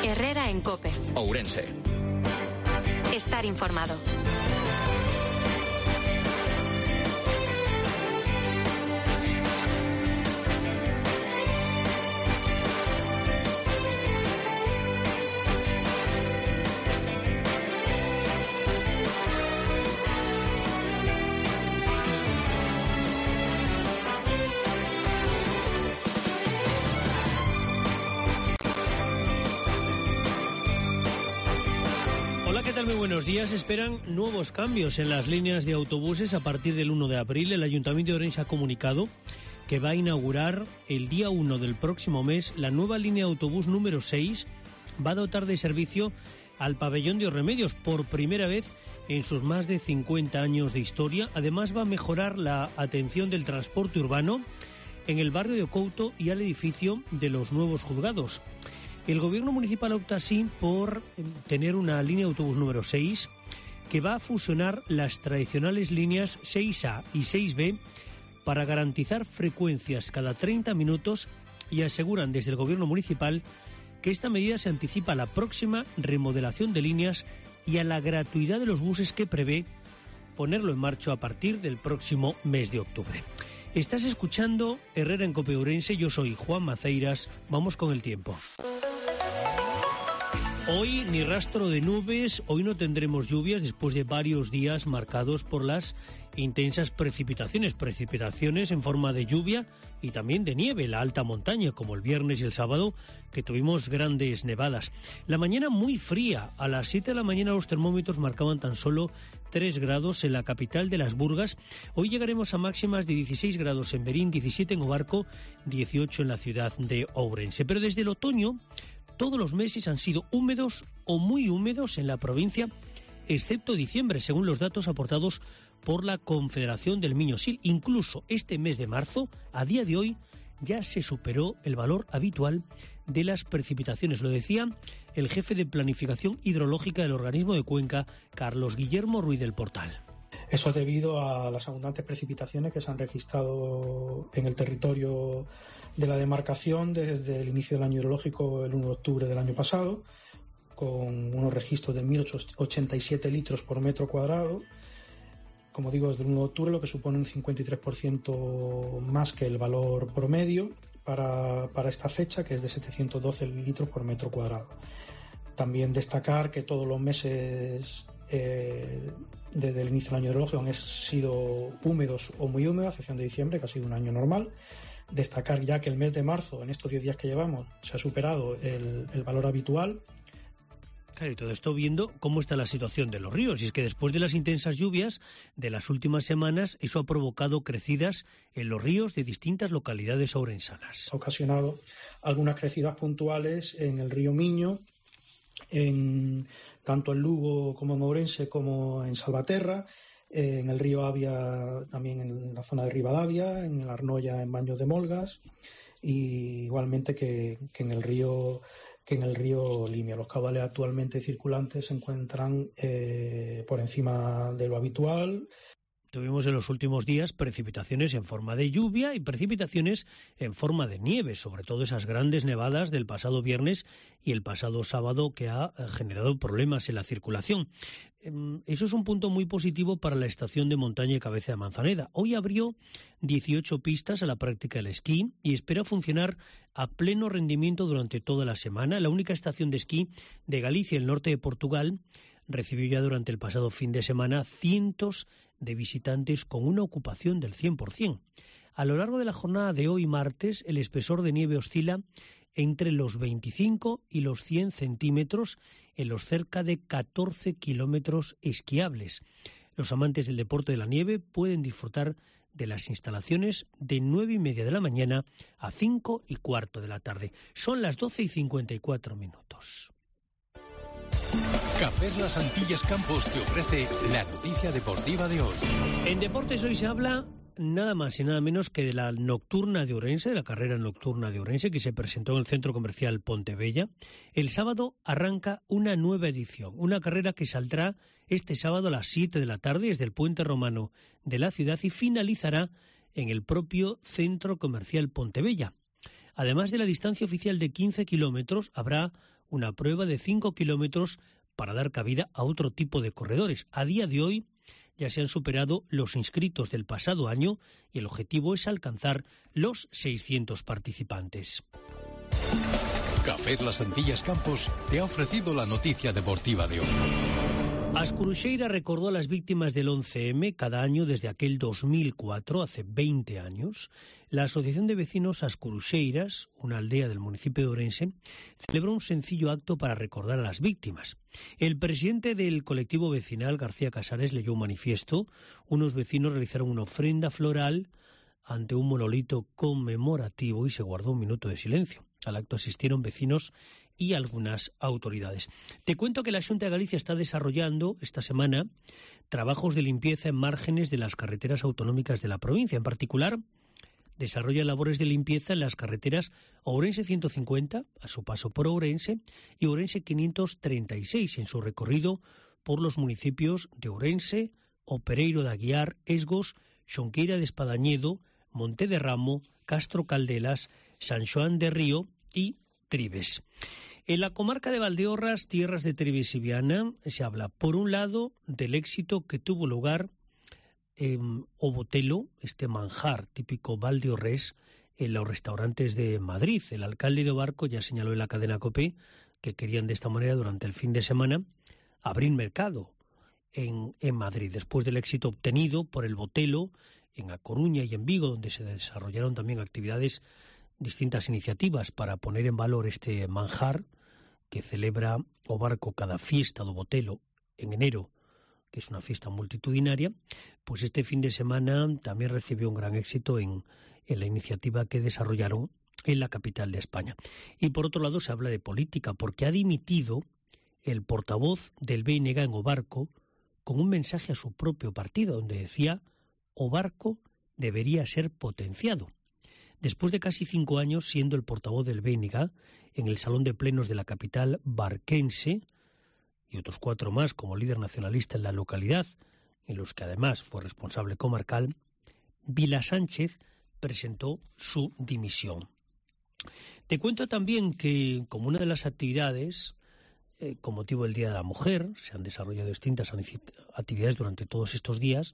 Herrera en COPE. Ourense. Estar informado. Muy buenos días. Esperan nuevos cambios en las líneas de autobuses a partir del 1 de abril. El Ayuntamiento de Ourense ha comunicado que va a inaugurar el día 1 del próximo mes la nueva línea de autobús número 6. Va a dotar de servicio al pabellón de Os Remedios por primera vez en sus más de 50 años de historia. Además va a mejorar la atención del transporte urbano en el barrio de Ocouto y al edificio de los nuevos juzgados. El Gobierno municipal opta así por tener una línea de autobús número 6 que va a fusionar las tradicionales líneas 6A y 6B para garantizar frecuencias cada 30 minutos y aseguran desde el Gobierno municipal que esta medida se anticipa a la próxima remodelación de líneas y a la gratuidad de los buses que prevé ponerlo en marcha a partir del próximo mes de octubre. Estás escuchando Herrera en COPE Ourense, yo soy Juan Maceiras, vamos con el tiempo. Hoy ni rastro de nubes, hoy no tendremos lluvias después de varios días marcados por las intensas precipitaciones en forma de lluvia y también de nieve en la alta montaña, como el viernes y el sábado, que tuvimos grandes nevadas. La mañana muy fría, a las 7 de la mañana los termómetros marcaban tan solo 3 grados en la capital de Las Burgas. Hoy llegaremos a máximas de 16 grados en Berín, 17 en Obarco, 18 en la ciudad de Ourense. Pero desde el otoño, todos los meses han sido húmedos o muy húmedos en la provincia, excepto diciembre, según los datos aportados por la Confederación del Miño-Sil. Incluso este mes de marzo, a día de hoy, ya se superó el valor habitual de las precipitaciones. Lo decía el jefe de Planificación Hidrológica del Organismo de Cuenca, Carlos Guillermo Ruiz del Portal. Eso es debido a las abundantes precipitaciones que se han registrado en el territorio de la demarcación desde el inicio del año hidrológico, el 1 de octubre del año pasado, con unos registros de 1.087 litros por metro cuadrado. Como digo, desde el 1 de octubre, lo que supone un 53% más que el valor promedio para esta fecha, que es de 712 litros por metro cuadrado. También destacar que todos los meses desde el inicio del año hidrológico han sido húmedos o muy húmedos, a excepción de diciembre, que ha sido un año normal. Destacar ya que el mes de marzo, en estos 10 días que llevamos, se ha superado el valor habitual. Claro, y todo esto viendo cómo está la situación de los ríos. Y es que después de las intensas lluvias de las últimas semanas, eso ha provocado crecidas en los ríos de distintas localidades ourensanas. Ha ocasionado algunas crecidas puntuales en el río Miño, tanto en Lugo como en Ourense como en Salvaterra, en el río Avia también en la zona de Ribadavia, en el Arnoia en Baños de Molgas y igualmente que en el río Limia. Los caudales actualmente circulantes se encuentran por encima de lo habitual. Tuvimos en los últimos días precipitaciones en forma de lluvia y precipitaciones en forma de nieve, sobre todo esas grandes nevadas del pasado viernes y el pasado sábado que ha generado problemas en la circulación. Eso es un punto muy positivo para la estación de montaña y Cabeza de Manzaneda. Hoy abrió 18 pistas a la práctica del esquí y espera funcionar a pleno rendimiento durante toda la semana. La única estación de esquí de Galicia, el norte de Portugal, recibió ya durante el pasado fin de semana cientos de visitantes con una ocupación del 100%. A lo largo de la jornada de hoy martes, el espesor de nieve oscila entre los 25 y los 100 centímetros en los cerca de 14 kilómetros esquiables. Los amantes del deporte de la nieve pueden disfrutar de las instalaciones de 9:30 de la mañana a 5:15 de la tarde. Son las 12:54. Cafés Las Antillas Campos te ofrece la noticia deportiva de hoy. En deportes hoy se habla nada más y nada menos que de la nocturna de Ourense, de la carrera nocturna de Ourense, que se presentó en el Centro Comercial Pontebella. El sábado arranca una nueva edición, una carrera que saldrá este sábado a las 7 de la tarde desde el Puente Romano de la ciudad y finalizará en el propio Centro Comercial Pontebella. Además de la distancia oficial de 15 kilómetros, habrá una prueba de 5 kilómetros para dar cabida a otro tipo de corredores. A día de hoy ya se han superado los inscritos del pasado año y el objetivo es alcanzar los 600 participantes. Café Las Antillas Campos te ha ofrecido la noticia deportiva de hoy. Ascuruxeira recordó a las víctimas del 11M cada año desde aquel 2004, hace 20 años. La Asociación de Vecinos Ascuruxeiras, una aldea del municipio de Ourense, celebró un sencillo acto para recordar a las víctimas. El presidente del colectivo vecinal, García Casares, leyó un manifiesto. Unos vecinos realizaron una ofrenda floral ante un monolito conmemorativo y se guardó un minuto de silencio. Al acto asistieron vecinos y algunas autoridades. Te cuento que la Xunta de Galicia está desarrollando esta semana trabajos de limpieza en márgenes de las carreteras autonómicas de la provincia. En particular, desarrolla labores de limpieza en las carreteras Ourense 150, a su paso por Ourense, y Ourense 536, en su recorrido por los municipios de Ourense, O Pereiro de Aguiar, Esgos, Xonqueira de Espadañedo, Monte de Ramo, Castro Caldelas, San Xoán de Río y Tribes. En la comarca de Valdeorras, tierras de Tribes y Viana, se habla, por un lado, del éxito que tuvo lugar en o botelo, este manjar típico valdeorrés, en los restaurantes de Madrid. El alcalde de Obarco ya señaló en la cadena COPE que querían de esta manera, durante el fin de semana, abrir mercado en Madrid, después del éxito obtenido por el botelo en A Coruña y en Vigo, donde se desarrollaron también distintas iniciativas para poner en valor este manjar que celebra Obarco cada fiesta do botelo en enero, que es una fiesta multitudinaria. Pues este fin de semana también recibió un gran éxito en la iniciativa que desarrollaron en la capital de España. Y por otro lado se habla de política, porque ha dimitido el portavoz del BNG en Obarco con un mensaje a su propio partido, donde decía: Obarco debería ser potenciado. Después de casi 5 años siendo el portavoz del BNG en el Salón de Plenos de la capital barquense, y otros 4 más como líder nacionalista en la localidad, en los que además fue responsable comarcal, Vila Sánchez presentó su dimisión. Te cuento también que, como una de las actividades, con motivo del Día de la Mujer, se han desarrollado distintas actividades durante todos estos días.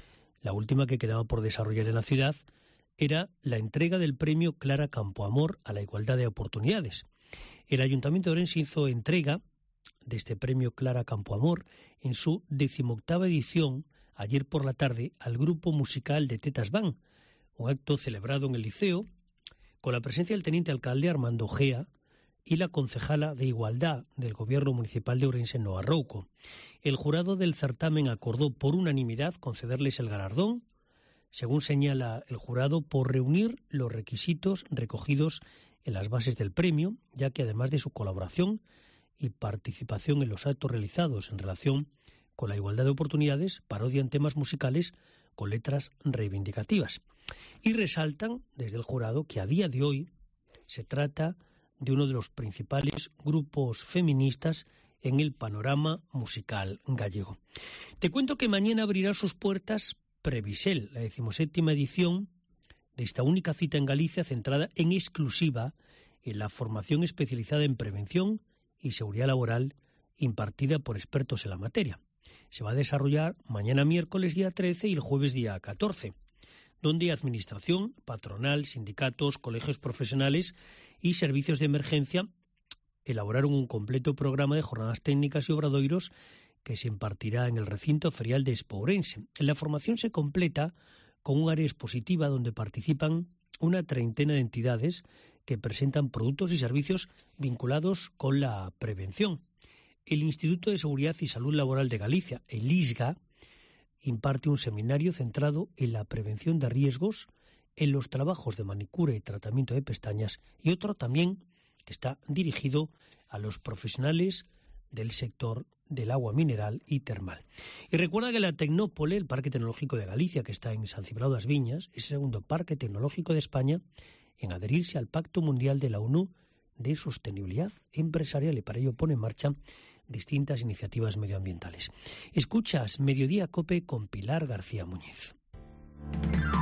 La última que quedaba por desarrollar en la ciudad era la entrega del premio Clara Campoamor a la igualdad de oportunidades. El Ayuntamiento de Ourense hizo entrega de este premio Clara Campoamor en su 18ª edición, ayer por la tarde, al grupo musical de Tetas Van, un acto celebrado en el Liceo, con la presencia del teniente alcalde Armando Gea y la concejala de Igualdad del Gobierno Municipal de Ourense, Noa Rouco. El jurado del certamen acordó por unanimidad concederles el galardón, según señala el jurado, por reunir los requisitos recogidos en las bases del premio, ya que además de su colaboración y participación en los actos realizados en relación con la igualdad de oportunidades, parodian temas musicales con letras reivindicativas. Y resaltan desde el jurado que a día de hoy se trata de uno de los principales grupos feministas en el panorama musical gallego. Te cuento que mañana abrirá sus puertas Previsel, la 17ª edición de esta única cita en Galicia centrada en exclusiva en la formación especializada en prevención y seguridad laboral impartida por expertos en la materia. Se va a desarrollar mañana miércoles día 13 y el jueves día 14, donde administración, patronal, sindicatos, colegios profesionales y servicios de emergencia elaboraron un completo programa de jornadas técnicas y obradoiros que se impartirá en el recinto ferial de Expo Ourense. La formación se completa con un área expositiva donde participan una 30 de entidades que presentan productos y servicios vinculados con la prevención. El Instituto de Seguridad y Salud Laboral de Galicia, el ISGA, imparte un seminario centrado en la prevención de riesgos en los trabajos de manicura y tratamiento de pestañas, y otro también que está dirigido a los profesionales del sector del agua mineral y termal. Y recuerda que la Tecnópole, el Parque Tecnológico de Galicia, que está en San Cibrao das Viñas, es el segundo parque tecnológico de España en adherirse al Pacto Mundial de la ONU de Sostenibilidad Empresarial, y para ello pone en marcha distintas iniciativas medioambientales. Escuchas Mediodía COPE con Pilar García Muñiz.